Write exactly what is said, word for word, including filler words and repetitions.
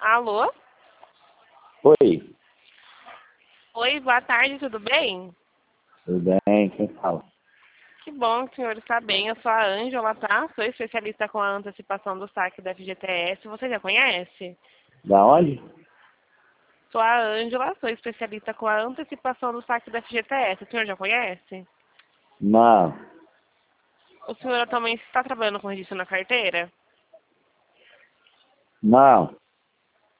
Alô? Oi, Oi, boa tarde, tudo bem? tudo bem? Quem fala? Que bom que o senhor está bem. Eu sou a Ângela, tá? Sou especialista com a antecipação do saque da F G T S. Você já conhece? Da onde? Sou a Ângela, sou especialista com a antecipação do saque da F G T S. O senhor já conhece? Não, O senhor atualmente está trabalhando com registro na carteira? não.